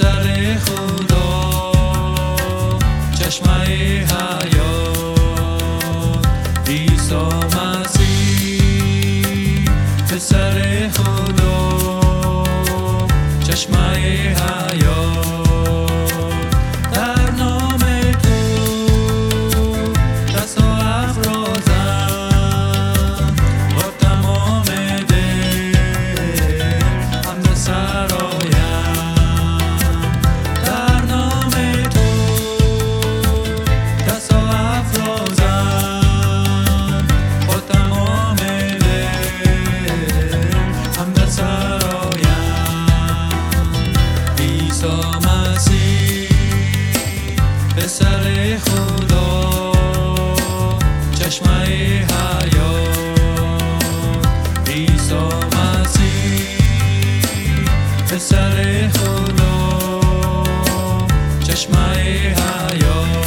پسر خدا، چشمه حیات، عیسی مسیح. پسر خدا، چشمه حیات، در نام تو دست ها افرازم، با تمام دل حمد سرایم. در نام تو دست ها افرازم، با تمام دل حمد سرایم. عیسی مسیح، پسر خدا، چشمه حیات، عیسی مسیح. پسر خدا، چشمه حیات.